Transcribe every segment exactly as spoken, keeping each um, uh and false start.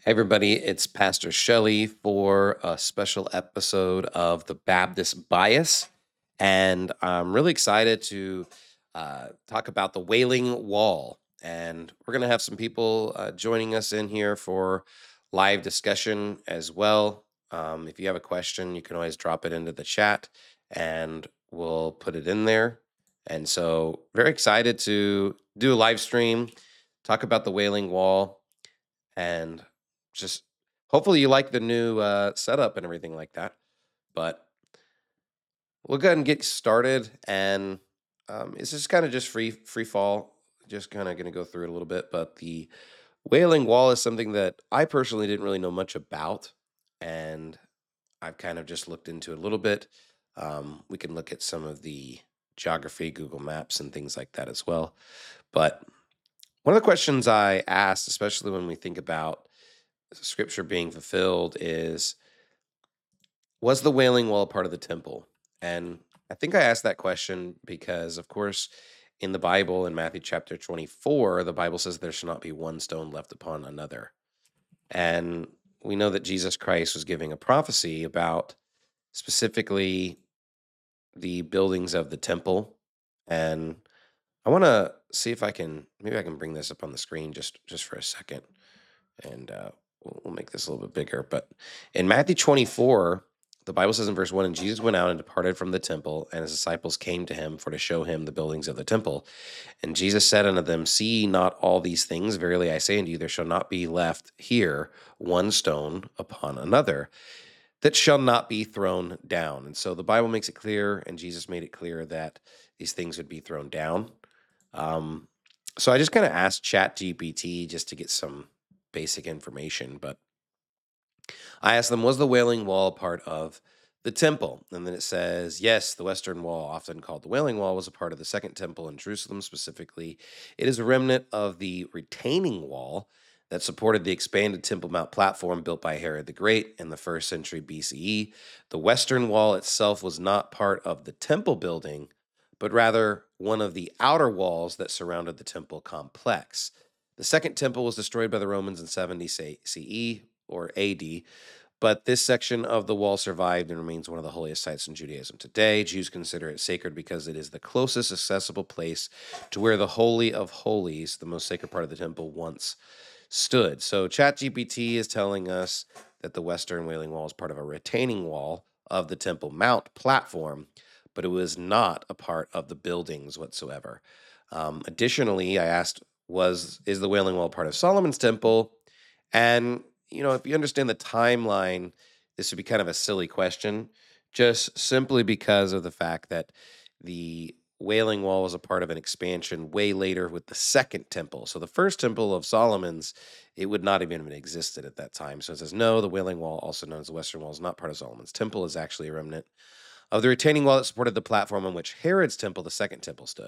Hey everybody, it's Pastor Shelley for a special episode of the Baptist Bias. And I'm really excited to uh, talk about the Wailing Wall. And we're going to have some people uh, joining us in here for live discussion as well. Um, if you have a question, you can always drop it into the chat and we'll put it in there. And so, very excited to do a live stream, talk about the Wailing Wall, and just hopefully you like the new uh, setup and everything like that. But we'll go ahead and get started, and um, it's just kind of just free free fall. Just kind of going to go through it a little bit. But the Wailing Wall is something that I personally didn't really know much about, and I've kind of just looked into it a little bit. Um, we can look at some of the geography, Google Maps, and things like that as well. But one of the questions I asked, especially when we think about scripture being fulfilled, is was the Wailing Wall a part of the temple? And I think I asked that question because, of course, in the Bible, in Matthew chapter twenty-four, the Bible says there shall not be one stone left upon another. And we know that Jesus Christ was giving a prophecy about specifically the buildings of the temple. And I want to see if I can, maybe I can bring this up on the screen just, just for a second. And uh, we'll, we'll make this a little bit bigger. But in Matthew twenty-four, the Bible says in verse one, and Jesus went out and departed from the temple, and his disciples came to him for to show him the buildings of the temple. And Jesus said unto them, see ye not all these things? Verily I say unto you, there shall not be left here one stone upon another that shall not be thrown down. And so the Bible makes it clear, and Jesus made it clear that these things would be thrown down. Um, so I just kind of asked ChatGPT just to get some basic information, but I asked them, was the Wailing Wall a part of the temple? And then it says, yes, the Western Wall, often called the Wailing Wall, was a part of the Second Temple in Jerusalem specifically. It is a remnant of the retaining wall that supported the expanded Temple Mount platform built by Herod the Great in the first century B C E. The Western Wall itself was not part of the temple building, but rather one of the outer walls that surrounded the temple complex. The Second Temple was destroyed by the Romans in seventy C E or A D, but this section of the wall survived and remains one of the holiest sites in Judaism today. Jews consider it sacred because it is the closest accessible place to where the Holy of Holies, the most sacred part of the temple, once stood. So ChatGPT is telling us that the Western Wailing Wall is part of a retaining wall of the Temple Mount platform, but it was not a part of the buildings whatsoever. Um, additionally, I asked, was is the Wailing Wall part of Solomon's temple? And you know, if you understand the timeline, this would be kind of a silly question, just simply because of the fact that the Wailing Wall was a part of an expansion way later with the second temple. So the first temple of Solomon's, it would not have even existed at that time. So it says, no, the Wailing Wall, also known as the Western Wall, is not part of Solomon's temple, is actually a remnant of the retaining wall that supported the platform on which Herod's temple, the second temple, stood.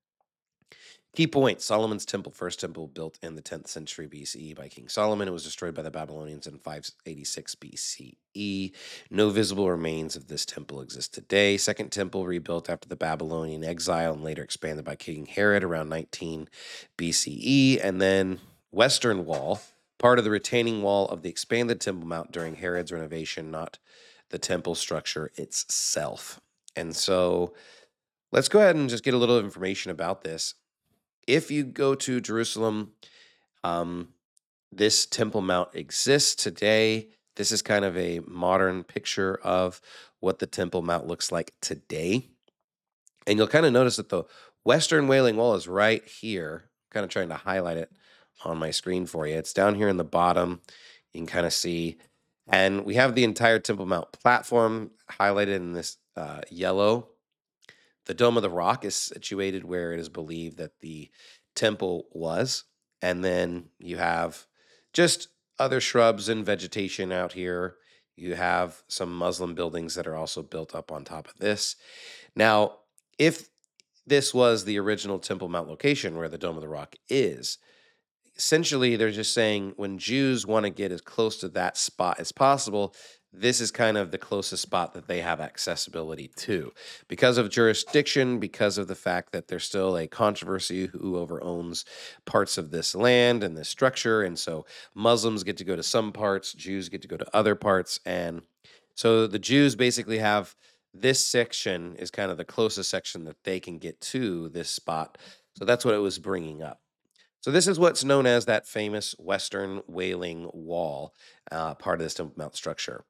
Key point, Solomon's temple, first temple built in the tenth century B C E by King Solomon. It was destroyed by the Babylonians in five eighty-six B C E. No visible remains of this temple exist today. Second temple rebuilt after the Babylonian exile and later expanded by King Herod around nineteen B C E. And then Western Wall, part of the retaining wall of the expanded Temple Mount during Herod's renovation, not the temple structure itself. And so let's go ahead and just get a little information about this. If you go to Jerusalem, um, this Temple Mount exists today. This is kind of a modern picture of what the Temple Mount looks like today. And you'll kind of notice that the Western Wailing Wall is right here. I'm kind of trying to highlight it on my screen for you. It's down here in the bottom. You can kind of see. And we have the entire Temple Mount platform highlighted in this uh, yellow. The Dome of the Rock is situated where it is believed that the temple was. And then you have just other shrubs and vegetation out here. You have some Muslim buildings that are also built up on top of this. Now, if this was the original Temple Mount location where the Dome of the Rock is, essentially they're just saying when Jews want to get as close to that spot as possible, this is kind of the closest spot that they have accessibility to because of jurisdiction, because of the fact that there's still a controversy who over owns parts of this land and this structure. And so Muslims get to go to some parts, Jews get to go to other parts. And so the Jews basically have this section is kind of the closest section that they can get to this spot. So that's what it was bringing up. So this is what's known as that famous Western Wailing Wall, uh, part of this Temple Mount structure.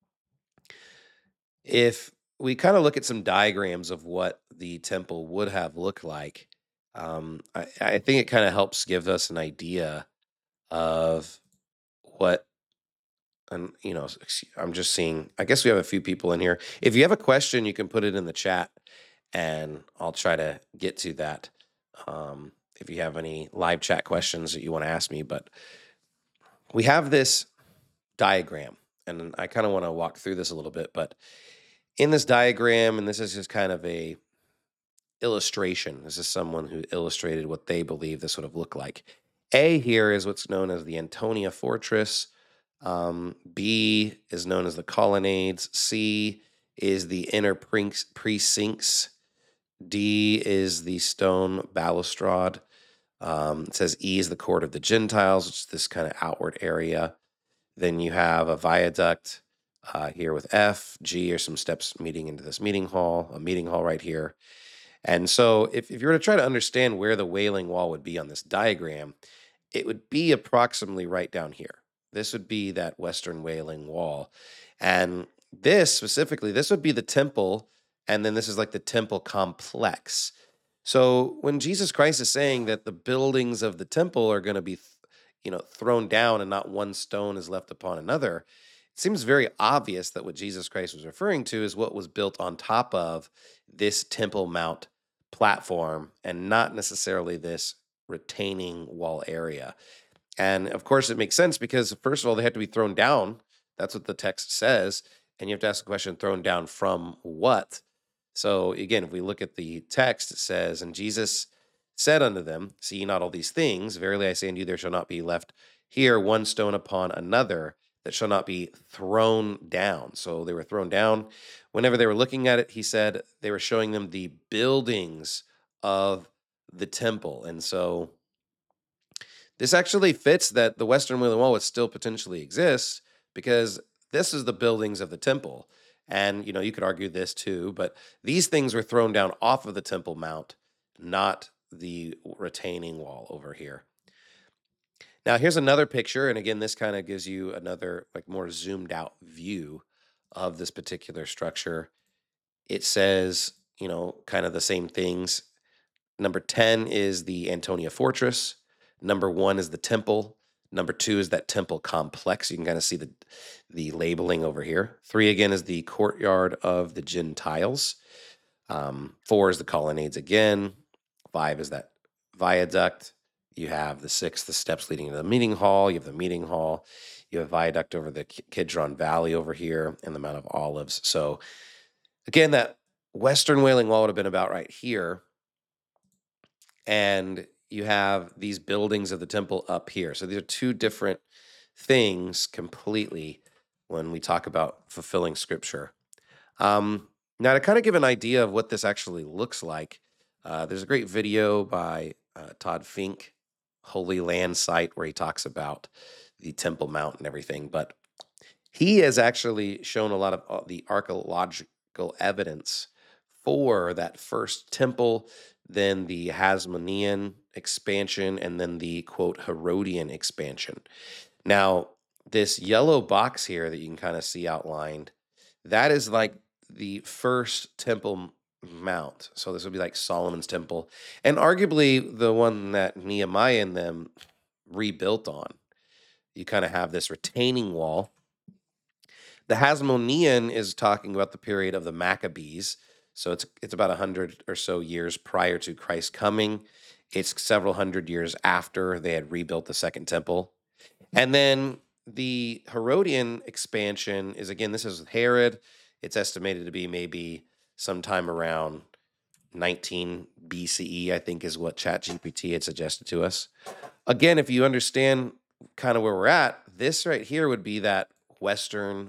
If we kind of look at some diagrams of what the temple would have looked like, um, I, I think it kind of helps give us an idea of what, and you know, ex- I'm just seeing. I guess we have a few people in here. If you have a question, you can put it in the chat, and I'll try to get to that. Um, if you have any live chat questions that you want to ask me, but we have this diagram, and I kind of want to walk through this a little bit, but in this diagram, and this is just kind of a illustration. This is someone who illustrated what they believe this would have looked like. A here is what's known as the Antonia Fortress. Um, B is known as the colonnades. C is the inner precincts. D is the stone balustrade. Um, it says E is the court of the Gentiles, which is this kind of outward area. Then you have a viaduct uh, here with F. G are some steps meeting into this meeting hall, a meeting hall right here. And so if, if you were to try to understand where the Wailing Wall would be on this diagram, it would be approximately right down here. This would be that Western Wailing Wall. And this specifically, this would be the temple, and then this is like the temple complex. So when Jesus Christ is saying that the buildings of the temple are going to be, th- you know, thrown down and not one stone is left upon another, it seems very obvious that what Jesus Christ was referring to is what was built on top of this Temple Mount platform and not necessarily this retaining wall area. And of course, it makes sense because, first of all, they had to be thrown down. That's what the text says. And you have to ask the question, thrown down from what? So again, if we look at the text, it says, and Jesus said unto them, see ye not all these things? Verily I say unto you, there shall not be left here one stone upon another that shall not be thrown down. So they were thrown down. Whenever they were looking at it, he said they were showing them the buildings of the temple. And so this actually fits that the Western Wailing Wall would still potentially exist because this is the buildings of the temple. And, you know, you could argue this too, but these things were thrown down off of the Temple Mount, not the retaining wall over here. Now, here's another picture. And again, this kind of gives you another, like, more zoomed out view of this particular structure. It says, you know, kind of the same things. Number ten is the Antonia Fortress. Number one is the temple. Number two is that temple complex. You can kind of see the, the labeling over here. Three, again, is the courtyard of the Gentiles. Um, four is the colonnades again. Five is that viaduct. You have the six, the steps leading to the meeting hall. You have the meeting hall. You have viaduct over the Kidron Valley over here and the Mount of Olives. So again, that Western Wailing Wall would have been about right here. And you have these buildings of the temple up here. So these are two different things completely when we talk about fulfilling scripture. Um, now, to kind of give an idea of what this actually looks like, uh, there's a great video by uh, Todd Fink, Holy Land Site, where he talks about the Temple Mount and everything. But he has actually shown a lot of uh, the archaeological evidence for that first temple, then the Hasmonean expansion, and then the, quote, Herodian expansion. Now, this yellow box here that you can kind of see outlined, that is like the first Temple Mount. So this would be like Solomon's temple, and arguably the one that Nehemiah and them rebuilt on. You kind of have this retaining wall. The Hasmonean is talking about the period of the Maccabees. So it's it's about a hundred or so years prior to Christ's coming. It's several hundred years after they had rebuilt the second temple. And then the Herodian expansion is, again, this is Herod. It's estimated to be maybe sometime around nineteen B C E, I think is what ChatGPT had suggested to us. Again, if you understand kind of where we're at, this right here would be that Western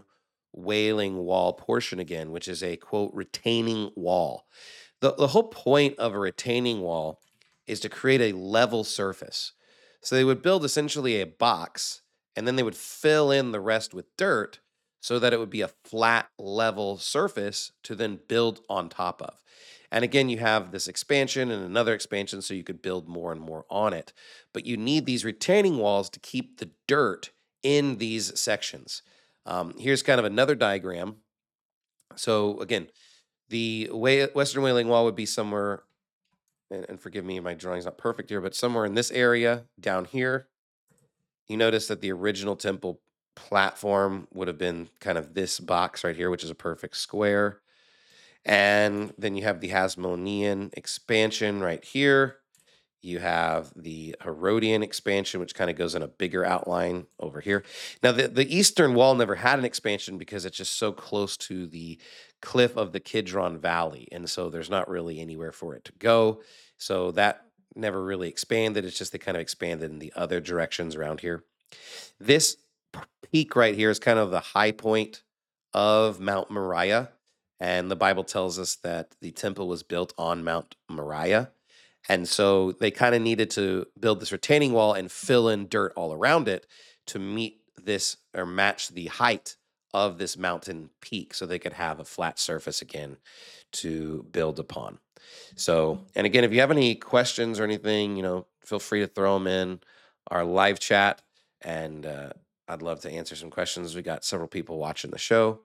Wailing Wall portion again, which is a quote retaining wall. The, the whole point of a retaining wall is to create a level surface. So they would build essentially a box and then they would fill in the rest with dirt so that it would be a flat, level surface to then build on top of. And again, you have this expansion and another expansion so you could build more and more on it. But you need these retaining walls to keep the dirt in these sections. Um, here's kind of another diagram. So again, the way Western Wailing Wall would be somewhere, and, and forgive me, my drawing's not perfect here, but somewhere in this area down here. You notice that the original temple platform would have been kind of this box right here, which is a perfect square. And then you have the Hasmonean expansion right here. You have the Herodian expansion, which kind of goes in a bigger outline over here. Now, the, the eastern wall never had an expansion because it's just so close to the cliff of the Kidron Valley. And so there's not really anywhere for it to go. So that never really expanded. It's just they kind of expanded in the other directions around here. This p- peak right here is kind of the high point of Mount Moriah. And the Bible tells us that the temple was built on Mount Moriah. And so they kind of needed to build this retaining wall and fill in dirt all around it to meet this or match the height of this mountain peak so they could have a flat surface again to build upon. So, and again, if you have any questions or anything, you know, feel free to throw them in our live chat and uh, I'd love to answer some questions. We got several people watching the show.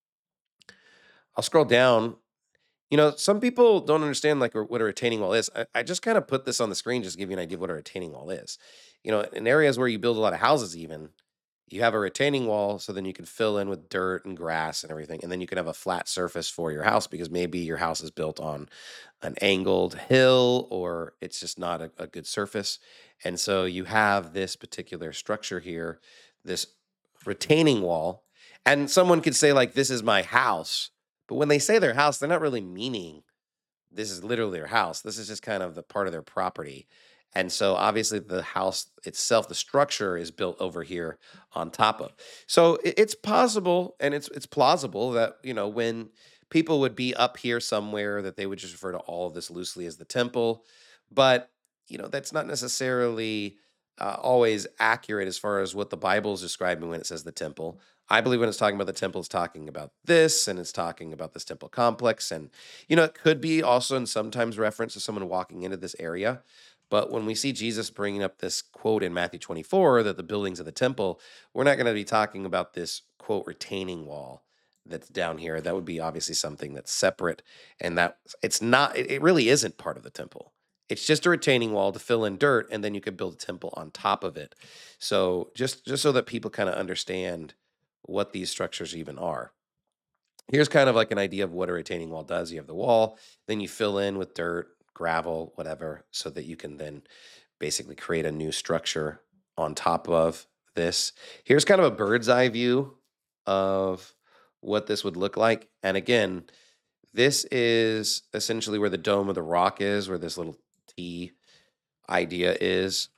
I'll scroll down. You know, some people don't understand like what a retaining wall is. I, I just kind of put this on the screen just to give you an idea of what a retaining wall is. You know, in areas where you build a lot of houses, even you have a retaining wall, so then you can fill in with dirt and grass and everything, and then you can have a flat surface for your house because maybe your house is built on an angled hill or it's just not a, a good surface, and so you have this particular structure here, this retaining wall, and someone could say like, "This is my house." But when they say their house, they're not really meaning this is literally their house. This is just kind of the part of their property. And so obviously the house itself, the structure is built over here on top of. So it, it's possible and it's it's plausible that, you know, when people would be up here somewhere that they would just refer to all of this loosely as the temple. But, you know, that's not necessarily uh, always accurate as far as what the Bible is describing when it says the temple. I believe when it's talking about the temple, it's talking about this and it's talking about this temple complex. And, you know, it could be also in sometimes reference to someone walking into this area. But when we see Jesus bringing up this quote in Matthew twenty-four, that the buildings of the temple, we're not going to be talking about this quote retaining wall that's down here. That would be obviously something that's separate. And that it's not, it it really isn't part of the temple. It's just a retaining wall to fill in dirt, and then you could build a temple on top of it. So just just so that people kind of understand what these structures even are. Here's kind of like an idea of what a retaining wall does. You have the wall, then you fill in with dirt, gravel, whatever, so that you can then basically create a new structure on top of this. Here's kind of a bird's eye view of what this would look like. And again, this is essentially where the Dome of the Rock is, where this little T idea is.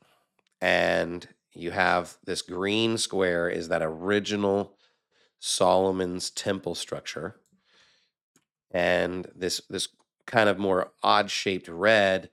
And you have this green square is that original Solomon's temple structure. And this this kind of more odd shaped red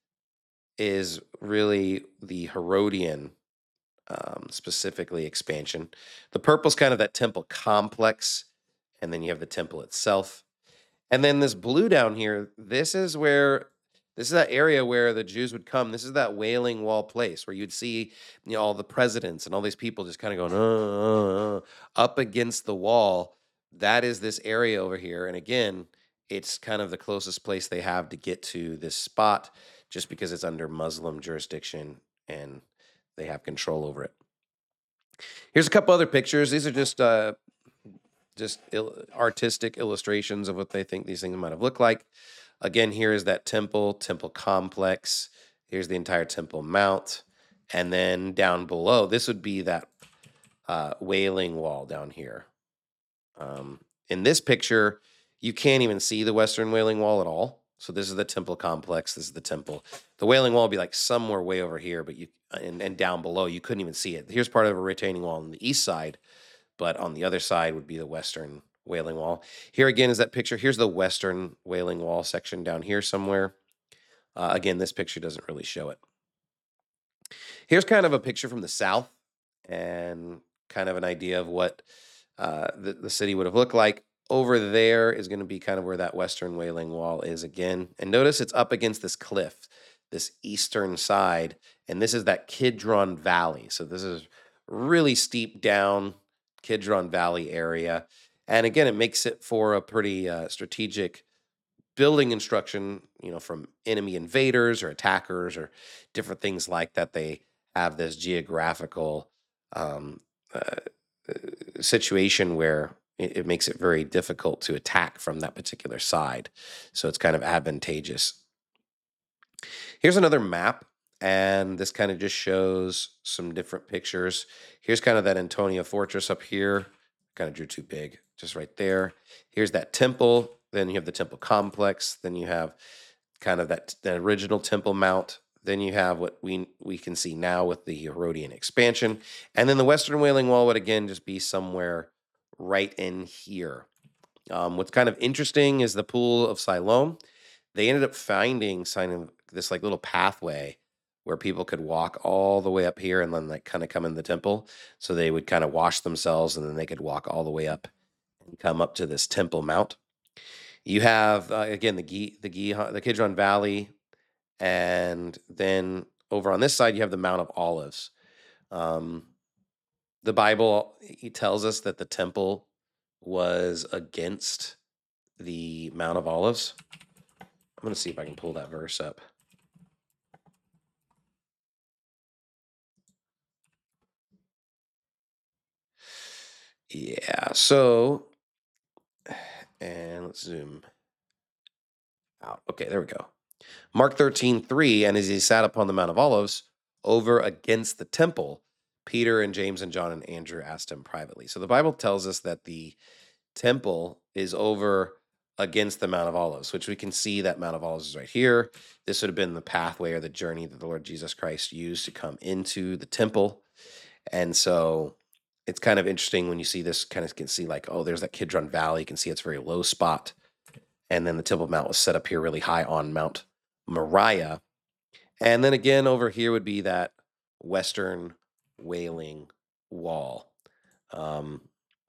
is really the Herodian um, specifically expansion. The purple's kind of that temple complex, and then you have the temple itself. And then this blue down here, this is where this is that area where the Jews would come. This is that Wailing Wall place where you'd see, you know, all the presidents and all these people just kind of going uh, uh, uh, up against the wall. That is this area over here. And again, it's kind of the closest place they have to get to this spot just because it's under Muslim jurisdiction and they have control over it. Here's a couple other pictures. These are just uh, just il- artistic illustrations of what they think these things might have looked like. Again, here is that temple, temple complex. Here's the entire Temple Mount. And then down below, this would be that uh, Wailing Wall down here. Um, in this picture, you can't even see the Western Wailing Wall at all. So this is the temple complex. This is the temple. The Wailing Wall would be like somewhere way over here, but you and, and down below, you couldn't even see it. Here's part of a retaining wall on the east side, but on the other side would be the Western Wailing Wall. Here again is that picture. Here's the Western Wailing Wall section down here somewhere. Uh, again, this picture doesn't really show it. Here's kind of a picture from the south and kind of an idea of what uh, the, the city would have looked like. Over there is going to be kind of where that Western Wailing Wall is again. And notice it's up against this cliff, this eastern side. And this is that Kidron Valley. So this is really steep down Kidron Valley area. And again, it makes it for a pretty uh, strategic building instruction, you know, from enemy invaders or attackers or different things like that. They have this geographical um, uh, uh, situation where it, it makes it very difficult to attack from that particular side. So it's kind of advantageous. Here's another map, and this kind of just shows some different pictures. Here's kind of that Antonia Fortress up here. Kind of drew too big, just right there. Here's that temple. Then you have the temple complex. Then you have kind of that the original Temple Mount. Then you have what we we can see now with the Herodian expansion. And then the Western Wailing Wall would again just be somewhere right in here. Um, what's kind of interesting is the Pool of Siloam. They ended up finding kind of this like little pathway where people could walk all the way up here and then like kind of come in the temple. So they would kind of wash themselves and then they could walk all the way up and come up to this Temple Mount. You have uh, again the Gi, the Gihon, the Kidron Valley, and then over on this side you have the Mount of Olives. Um, the Bible he tells us that the temple was against the Mount of Olives. I'm going to see if I can pull that verse up. Yeah, so, and let's zoom out. Okay, there we go. Mark thirteen three, and as he sat upon the Mount of Olives over against the temple, Peter and James and John and Andrew asked him privately. So the Bible tells us that the temple is over against the Mount of Olives, which we can see that Mount of Olives is right here. This would have been the pathway or the journey that the Lord Jesus Christ used to come into the temple. And so it's kind of interesting when you see this, kind of can see like, oh, there's that Kidron Valley. You can see it's a very low spot. And then the Temple Mount was set up here really high on Mount Moriah. And then again, over here would be that Western Wailing Wall. Um,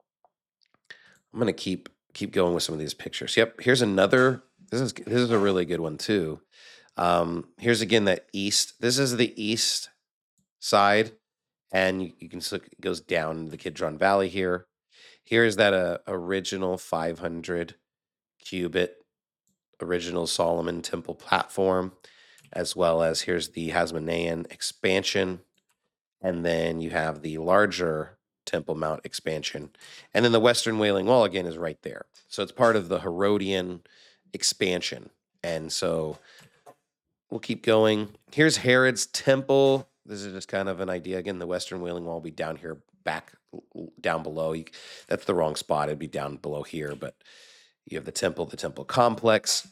I'm going to keep keep going with some of these pictures. Yep, here's another. This is this is a really good one too. Um, here's again that east. This is the east side, and you, you can see it goes down the Kidron Valley here. Here's that uh, original five hundred cubit original Solomon Temple platform, as well as here's the Hasmonean expansion, and then you have the larger Temple Mount expansion, and then the Western Wailing Wall again is right there. So it's part of the Herodian expansion, and so we'll keep going. Here's Herod's temple. This is just kind of an idea. Again, the Western Wailing Wall will be down here, back down below. You, that's the wrong spot. It'd be down below here, but you have the temple, the temple complex.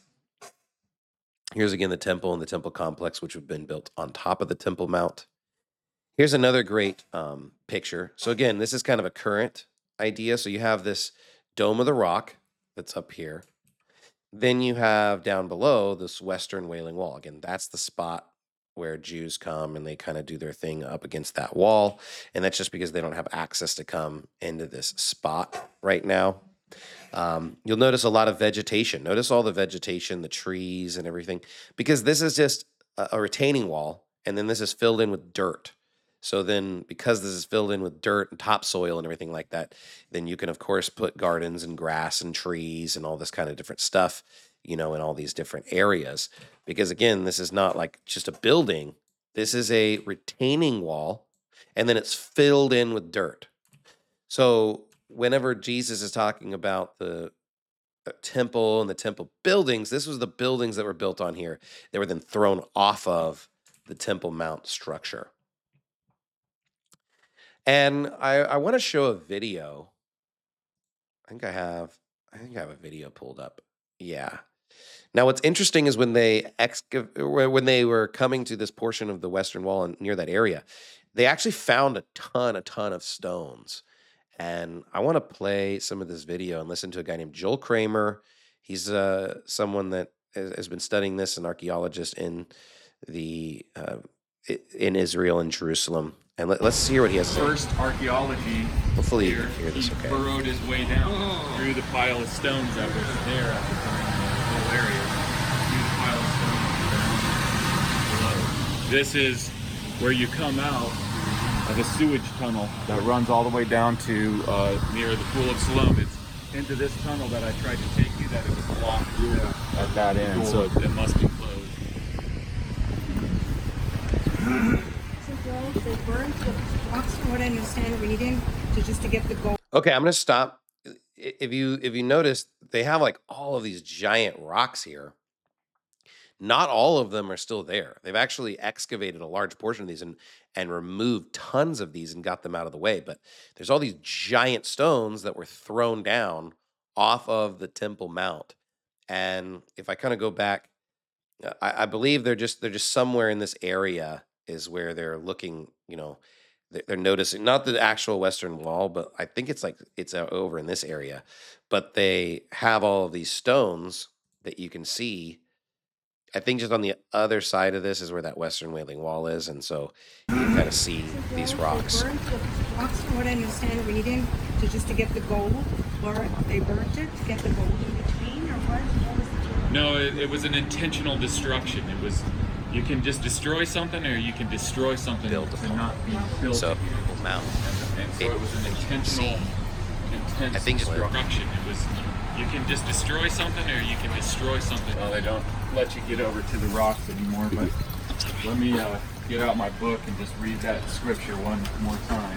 Here's again the temple and the temple complex, which have been built on top of the Temple Mount. Here's another great um, picture. So again, this is kind of a current idea. So you have this Dome of the Rock that's up here. Then you have down below this Western Wailing Wall. Again, that's the spot where Jews come and they kind of do their thing up against that wall. And that's just because they don't have access to come into this spot right now. Um, you'll notice a lot of vegetation. Notice all the vegetation, the trees and everything, because this is just a, a retaining wall. And then this is filled in with dirt. So then because this is filled in with dirt and topsoil and everything like that, then you can, of course, put gardens and grass and trees and all this kind of different stuff, you know, in all these different areas. Because again, this is not like just a building. This is a retaining wall, and then it's filled in with dirt. So whenever Jesus is talking about the uh, temple and the temple buildings, this was the buildings that were built on here. They were then thrown off of the Temple Mount structure. And I, I want to show a video. I think I have, I think I have a video pulled up. Yeah. Now, what's interesting is when they excav- when they were coming to this portion of the Western Wall and near that area, they actually found a ton, a ton of stones. And I want to play some of this video and listen to a guy named Joel Kramer. He's uh, someone that has has been studying this, an archaeologist in the uh, i- in Israel and Jerusalem. And let, let's hear what he has to say. First archaeology Hopefully you here, can hear he this okay. burrowed his way down through the pile of stones that was there at the time in the whole area. Through the pile of stones below. This is where you come out of a sewage tunnel that runs all the way down to uh, near the Pool of Siloam. It's into this tunnel that I tried to take you that it was blocked yeah. at that end, so it, it must be closed. So Joel, they burned the rocks, from what I understand, reading to just to get the gold. Okay, I'm gonna stop. I- If you if you notice, they have like all of these giant rocks here. Not all of them are still there. They've actually excavated a large portion of these and and removed tons of these and got them out of the way. But there's all these giant stones that were thrown down off of the Temple Mount. And if I kind of go back, uh, I, I believe they're just they're just somewhere in this area is where they're looking. You know, they- they're noticing not the actual Western Wall, but I think it's like it's uh, over in this area. But they have all of these stones that you can see. I think just on the other side of this is where that Western Wailing Wall is, and so you can kind of see So these Joel, rocks. they burned the rocks, from what I understand, reading to just to get the gold, or they burnt it to get the gold in between, or what? What was the deal? No, it, it was an intentional destruction. It was, you can just destroy something, or you can destroy something Build to upon. not be built. So again. Temple Mount. And, and so It- it was an intentional, intense I think it's where- destruction. It was, you can just destroy something, or you can destroy something. Well, they don't let you get over to the rocks anymore, but let me uh, get out my book and just read that scripture one more time.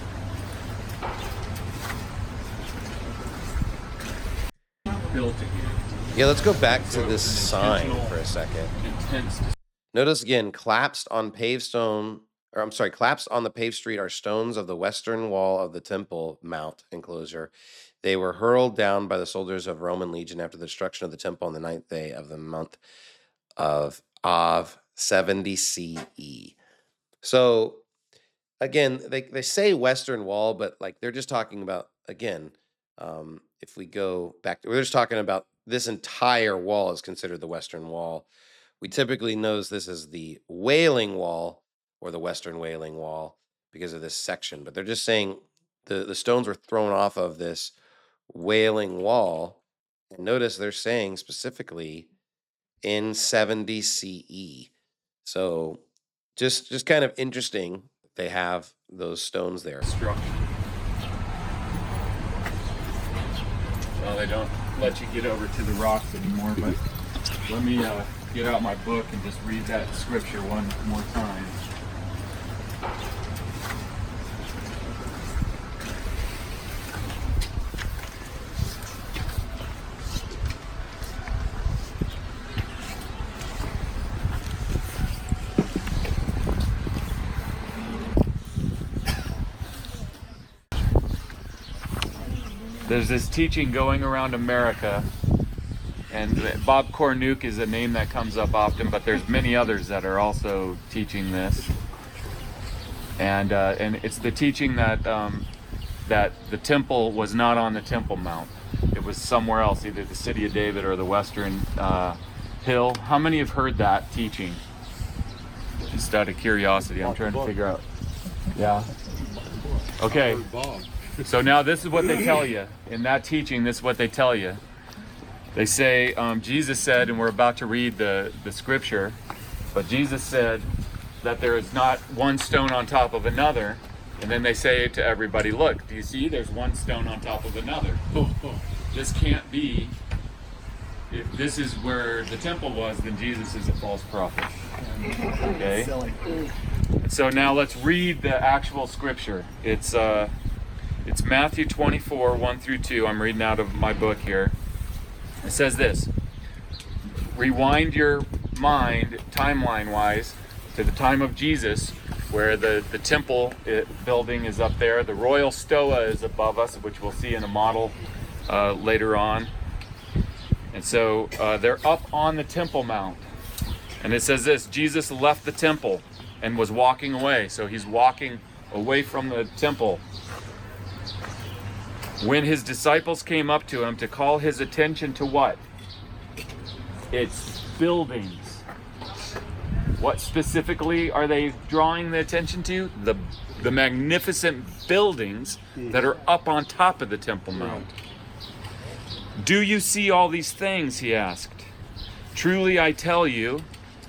Built again. Yeah, let's go back to So it this was an sign intentional- for a second. Intense. Notice again, collapsed on paved stone, or I'm sorry, collapsed on the paved street are stones of the western wall of the Temple Mount enclosure. They were hurled down by the soldiers of Roman legion after the destruction of the temple on the ninth day of the month of Av seventy C E. So again, they, they say Western Wall, but like they're just talking about, again, um, if we go back, we're just talking about this entire wall is considered the Western Wall. We typically knows this as the Wailing Wall or the Western Wailing Wall because of this section, but they're just saying the, the stones were thrown off of this Wailing Wall. And notice they're saying specifically in seventy C E. So just just kind of interesting they have those stones there. Destruction. Well, they don't let you get over to the rocks anymore, but let me uh, get out my book and just read that scripture one more time. There's this teaching going around America, and Bob Cornuke is a name that comes up often, but there's many others that are also teaching this. And uh, and it's the teaching that um, that the temple was not on the Temple Mount. It was somewhere else, either the city of David or the Western uh, Hill. How many have heard that teaching? Just out of curiosity, I'm trying to figure out. Yeah. Okay. So now this is what they tell you. In that teaching, this is what they tell you. They say, um, Jesus said, and we're about to read the, the scripture, but Jesus said that there is not one stone on top of another. And then they say to everybody, look, do you see there's one stone on top of another? This can't be. If this is where the temple was, then Jesus is a false prophet. Okay? So now let's read the actual scripture. It's uh, it's Matthew twenty-four, one through two. I'm reading out of my book here. It says this. Rewind your mind, timeline-wise, to the time of Jesus, where the, the temple it, building is up there. The royal stoa is above us, which we'll see in a model uh, later on. And so uh, they're up on the Temple Mount. And it says this, Jesus left the temple and was walking away. So he's walking away from the temple. When his disciples came up to him to call his attention to what? It's buildings. What specifically are they drawing the attention to? The, the magnificent buildings that are up on top of the Temple Mount. Do you see all these things? He asked. Truly I tell you,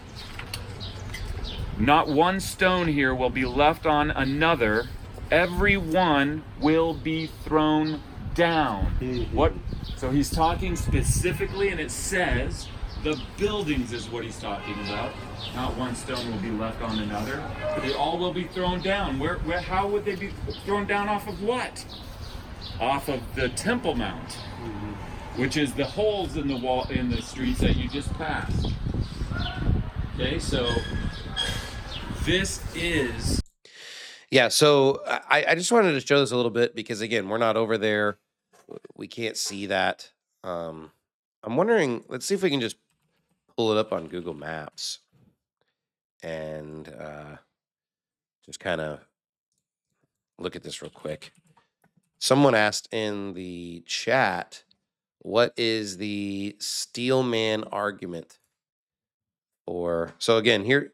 not one stone here will be left on another. Every one will be thrown down. Mhm. What? So he's talking specifically, and it says the buildings is what he's talking about. Not one stone will be left on another. They all will be thrown down. Where? Where? How would they be thrown down? Off of what? Off of the Temple Mount, which is the holes in the wall in the streets that you just passed. Okay, so this is. Yeah, so I, I just wanted to show this a little bit because again, we're not over there. We can't see that. Um, I'm wondering, let's see if we can just pull it up on Google Maps and uh, just kind of look at this real quick. Someone asked in the chat, what is the Steelman argument? Or so again, here,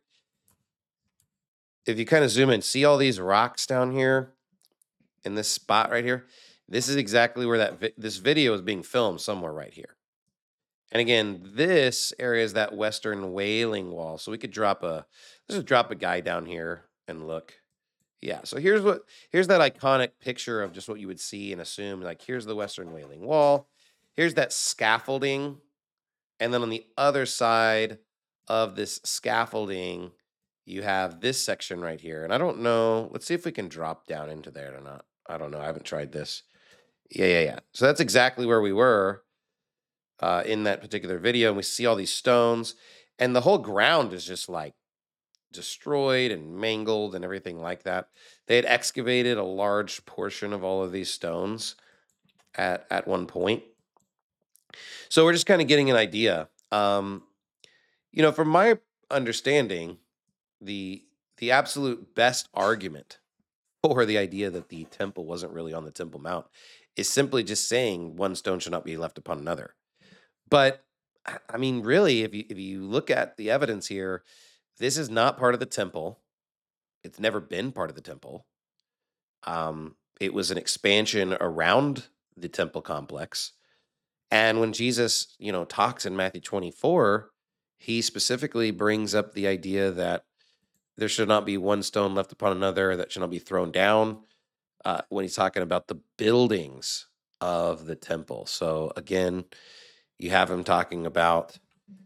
if you kind of zoom in, see all these rocks down here in this spot right here? This is exactly where that vi- this video is being filmed, somewhere right here. And again, this area is that Western Wailing Wall. So we could drop a, let's just drop a guy down here and look. Yeah, so here's what, here's that iconic picture of just what you would see and assume, like here's the Western Wailing Wall. Here's that scaffolding. And then on the other side of this scaffolding, you have this section right here. And I don't know, let's see if we can drop down into there or not. I don't know, I haven't tried this. Yeah, yeah, yeah. So that's exactly where we were uh, in that particular video. And we see all these stones and the whole ground is just like destroyed and mangled and everything like that. They had excavated a large portion of all of these stones at, at one point. So we're just kind of getting an idea. Um, you know, from my understanding, the the absolute best argument for the idea that the temple wasn't really on the Temple Mount is simply just saying one stone should not be left upon another. But I I mean, really, if you if you look at the evidence here, this is not part of the temple. It's never been part of the temple. Um, it was an expansion around the temple complex. And when Jesus, you know, talks in Matthew twenty-four, he specifically brings up the idea that there should not be one stone left upon another, that should not be thrown down, uh, when he's talking about the buildings of the temple. So again, you have him talking about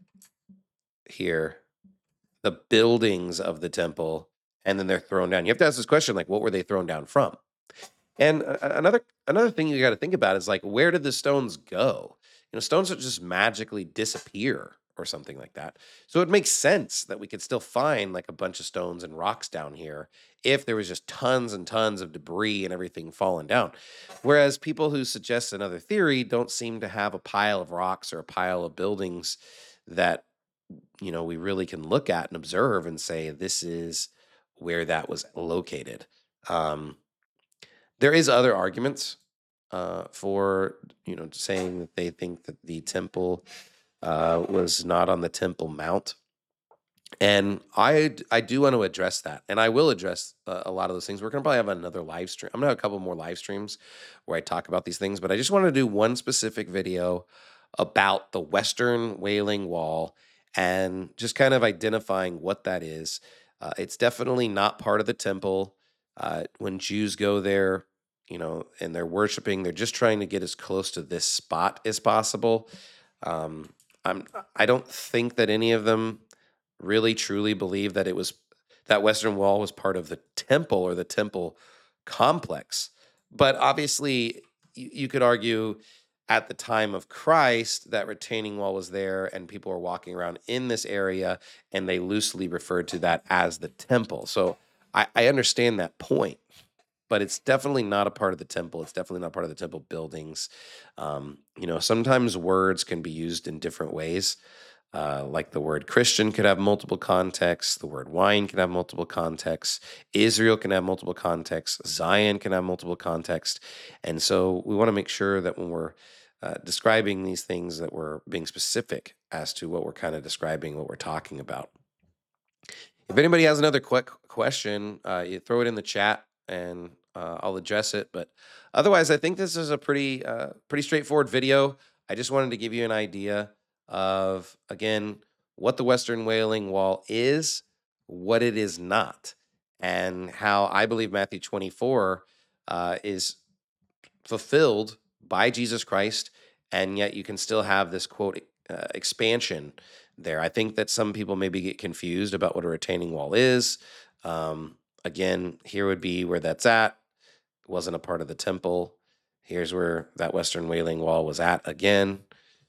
here the buildings of the temple, and then they're thrown down. You have to ask this question, like, what were they thrown down from? And a- another another thing you got to think about is like, where did the stones go? You know, stones don't just magically disappear or something like that. So it makes sense that we could still find like a bunch of stones and rocks down here if there was just tons and tons of debris and everything falling down. Whereas people who suggest another theory don't seem to have a pile of rocks or a pile of buildings that, you know, we really can look at and observe and say this is where that was located. Um, there is other arguments uh, for, you know, saying that they think that the temple uh, was not on the Temple Mount, and I d- I do want to address that, and I will address uh, a lot of those things. We're gonna probably have another live stream. I'm gonna have a couple more live streams where I talk about these things, but I just wanted to do one specific video about the Western Wailing Wall and just kind of identifying what that is. Uh, it's definitely not part of the temple. Uh, when Jews go there, you know, and they're worshiping, they're just trying to get as close to this spot as possible. Um, I'm I don't think that any of them really truly believe that it was that Western Wall was part of the temple or the temple complex. But obviously, you, you could argue at the time of Christ that retaining wall was there and people were walking around in this area and they loosely referred to that as the temple. So I, I understand that point, but it's definitely not a part of the temple. It's definitely not part of the temple buildings. Um, you know, sometimes words can be used in different ways. Uh, like the word Christian could have multiple contexts, the word wine can have multiple contexts, Israel can have multiple contexts, Zion can have multiple contexts. And so we want to make sure that when we're uh, describing these things, that we're being specific as to what we're kind of describing, what we're talking about. If anybody has another quick question, uh, you throw it in the chat and uh, I'll address it. But otherwise, I think this is a pretty uh, pretty straightforward video. I just wanted to give you an idea of, again, what the Western Wailing Wall is, what it is not, and how I believe Matthew twenty-four uh, is fulfilled by Jesus Christ, and yet you can still have this quote uh, expansion there. I think that some people maybe get confused about what a retaining wall is. Um, again, here would be where that's at. It wasn't a part of the temple. Here's where that Western Wailing Wall was at again.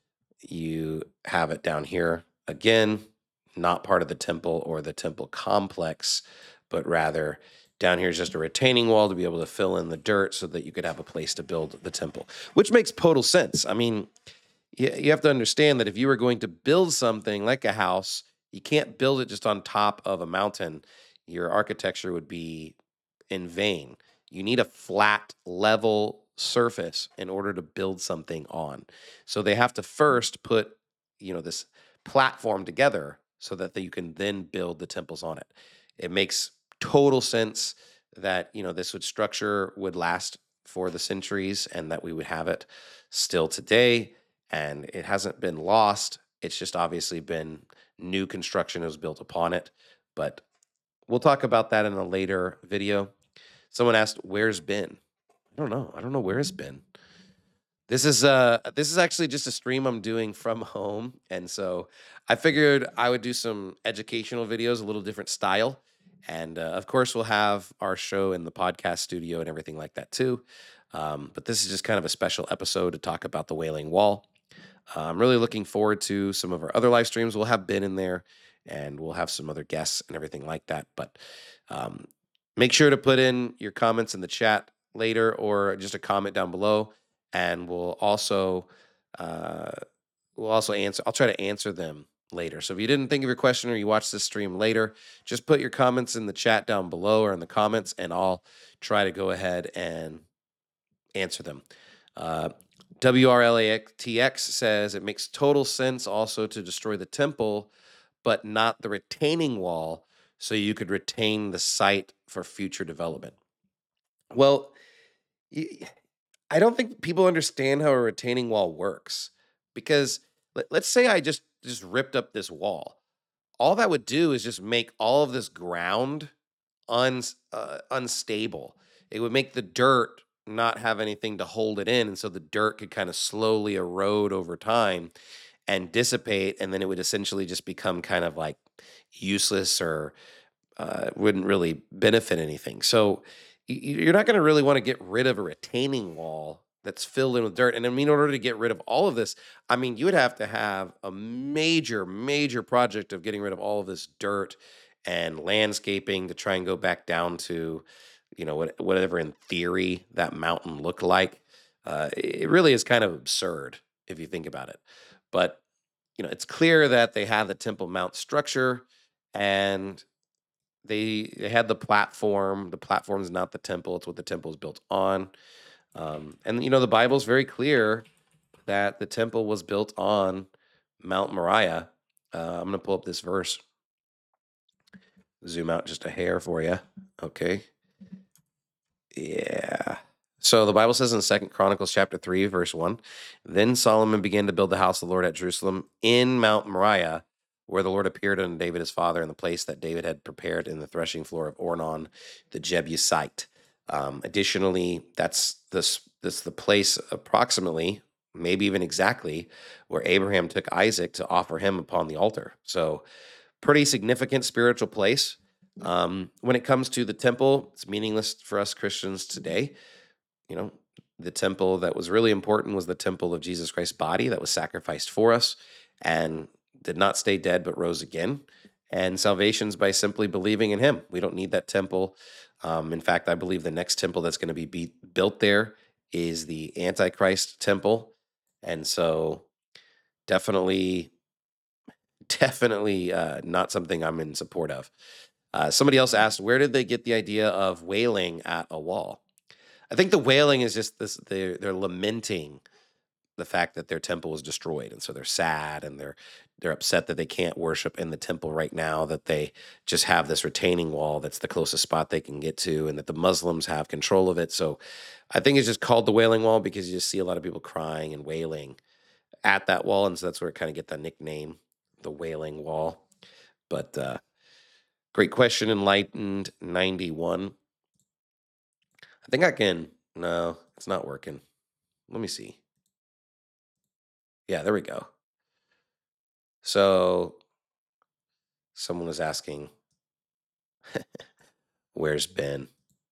You have it down here again, not part of the temple or the temple complex, but rather down here is just a retaining wall to be able to fill in the dirt so that you could have a place to build the temple, which makes total sense. I mean, you, you have to understand that if you were going to build something like a house, you can't build it just on top of a mountain. Your architecture would be in vain. You need a flat, level surface in order to build something on. So they have to first put, you know, this platform together so that you can then build the temples on it. It makes total sense that, you know, this would structure would last for the centuries and that we would have it still today. And it hasn't been lost. It's just obviously been new construction was built upon it. But we'll talk about that in a later video. Someone asked, "Where's Ben?" I don't know. I don't know where it's been. This is uh this is actually just a stream I'm doing from home, and so I figured I would do some educational videos, a little different style, and uh, of course we'll have our show in the podcast studio and everything like that too. Um, but this is just kind of a special episode to talk about the Wailing Wall. Uh, I'm really looking forward to some of our other live streams. We'll have Ben in there, and we'll have some other guests and everything like that. But um, make sure to put in your comments in the chat later or just a comment down below, and we'll also uh, we'll also answer. I'll try to answer them later. So if you didn't think of your question or you watch this stream later, just put your comments in the chat down below or in the comments, and I'll try to go ahead and answer them. Uh, W R L A T X says it makes total sense also to destroy the temple, but not the retaining wall, so you could retain the site for future development. Well, I don't think people understand how a retaining wall works, because let, let's say I just just ripped up this wall. All that would do is just make all of this ground un, uh, unstable. It would make the dirt not have anything to hold it in, and so the dirt could kind of slowly erode over time and dissipate, and then it would essentially just become kind of like useless or uh, wouldn't really benefit anything. So y- you're not going to really want to get rid of a retaining wall that's filled in with dirt. And I mean, in order to get rid of all of this, I mean, you would have to have a major, major project of getting rid of all of this dirt and landscaping to try and go back down to, you know, what, whatever in theory that mountain looked like. Uh, it really is kind of absurd if you think about it. But, you know, it's clear that they have the Temple Mount structure, and they they had the platform. The platform is not the temple; it's what the temple is built on. Um, and you know, the Bible's very clear that the temple was built on Mount Moriah. Uh, I'm going to pull up this verse. Zoom out just a hair for you. Okay. Yeah. So the Bible says in Second Chronicles chapter three, verse one, then Solomon began to build the house of the Lord at Jerusalem in Mount Moriah, where the Lord appeared unto David his father, in the place that David had prepared in the threshing floor of Ornan the Jebusite. Um, additionally, that's this this the place approximately, maybe even exactly, where Abraham took Isaac to offer him upon the altar. So pretty significant spiritual place. Um, when it comes to the temple, it's meaningless for us Christians today. You know, the temple that was really important was the temple of Jesus Christ's body that was sacrificed for us and did not stay dead but rose again. And salvation's by simply believing in him. We don't need that temple. Um, in fact, I believe the next temple that's going to be, be built there is the Antichrist temple. And so definitely definitely uh, not something I'm in support of. Uh, somebody else asked, where did they get the idea of wailing at a wall? I think the wailing is just this, they're, they're lamenting the fact that their temple was destroyed, and so they're sad and they're they're upset that they can't worship in the temple right now, that they just have this retaining wall that's the closest spot they can get to, and that the Muslims have control of it. So I think it's just called the Wailing Wall because you just see a lot of people crying and wailing at that wall, and so that's where it kind of get that nickname, the Wailing Wall. But uh, great question, Enlightened ninety-one. I think I can. No, it's not working. Let me see. Yeah, there we go. So someone was asking, where's Ben?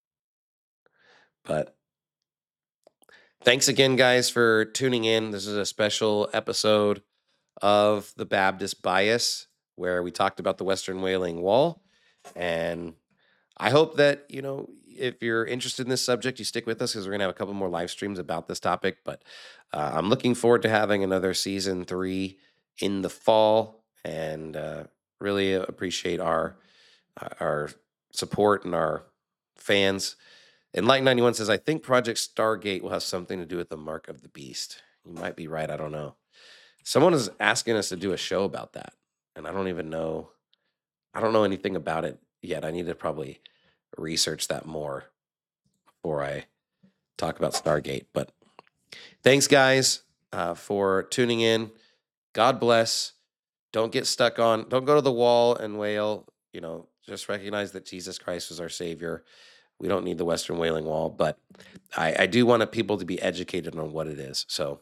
But thanks again, guys, for tuning in. This is a special episode of the Baptist Bias where we talked about the Western Wailing Wall. And I hope that, you know, if you're interested in this subject, you stick with us because we're going to have a couple more live streams about this topic. But uh, I'm looking forward to having another season three in the fall, and uh, really appreciate our uh, our support and our fans. And Light ninety-one says, I think Project Stargate will have something to do with the Mark of the Beast. You might be right. I don't know. Someone is asking us to do a show about that, and I don't even know. I don't know anything about it yet. I need to probably research that more before I talk about Stargate. But thanks, guys, uh, for tuning in. God bless. Don't get stuck on, don't go to the wall and wail. You know, just recognize that Jesus Christ was our Savior. We don't need the Western Wailing Wall, but I, I do want people to be educated on what it is. So